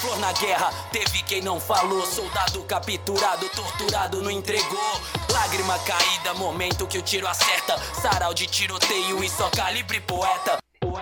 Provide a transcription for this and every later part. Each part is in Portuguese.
dor na guerra, teve quem não falou. Soldado capturado, torturado, não entregou. Lágrima caída, momento que o tiro acerta. Sarau de tiroteio e só calibre poeta.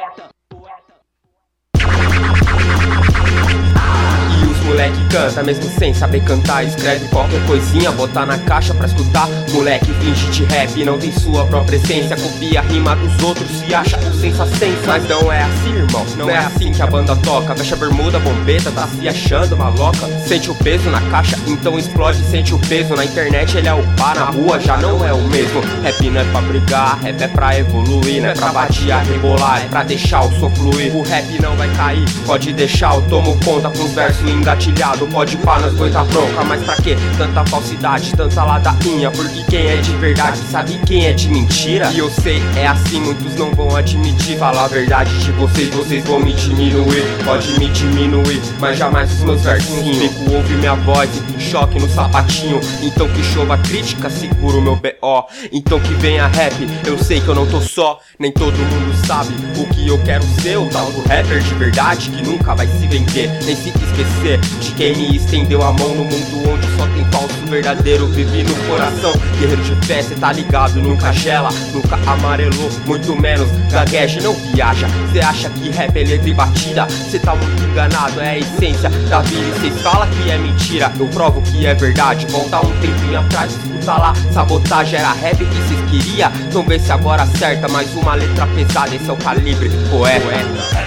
Moleque canta, mesmo sem saber cantar. Escreve qualquer coisinha, botar na caixa pra escutar. Moleque finge de rap, não tem sua própria essência. Copia a rima dos outros e acha o sensacença. Mas não é assim, irmão, não é assim que a banda toca. Veste a bermuda, bombeta, tá se achando maloca. Sente o peso na caixa, então explode, sente o peso. Na internet ele é o pá, na rua já não é o mesmo. Rap não é pra brigar, rap é pra evoluir. Não é pra batear, rebolar, é pra deixar o som fluir. O rap não vai cair, pode deixar, eu tomo conta com os versos engatilhados. Pode pá, nós aguenta bronca, mas pra que tanta falsidade, tanta ladainha? Porque quem é de verdade sabe quem é de mentira. E eu sei, é assim, muitos não vão admitir. Falar a verdade de vocês, vocês vão me diminuir. Pode me diminuir, mas jamais os meus versinhos. Fico ouve minha voz e com choque no sapatinho. Então que chova crítica, seguro meu B.O. Então que venha rap, eu sei que eu não tô só. Nem todo mundo sabe o que eu quero ser. O tal do rapper de verdade que nunca vai se vender, nem se esquecer de quem me estendeu a mão no mundo onde só tem falso, verdadeiro vive no coração. Guerreiro de fé, cê tá ligado, nunca gela, nunca amarelou, muito menos gagueja e não viaja. Cê acha que rap é letra e batida, cê tá muito enganado, é a essência da vida. E cês falam que é mentira, eu provo que é verdade. Volta um tempinho atrás, escuta lá, sabotagem era rap que cês queria. Então vê se agora acerta, mais uma letra pesada, esse é o calibre poeta.